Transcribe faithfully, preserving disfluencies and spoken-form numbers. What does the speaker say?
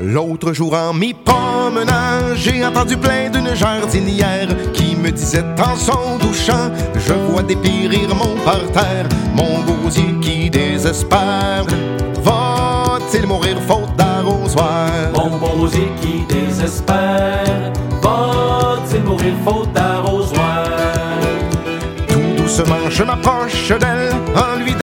L'autre jour en m'y promenant, j'ai entendu plein d'une jardinière qui me disait en son doux chant: je vois dépérir mon parterre, mon gosier qui désespère. Va-t-il mourir faute d'arrosoir? Mon gosier qui désespère, va-t-il mourir faute d'arrosoir? Tout doucement je m'approche d'elle,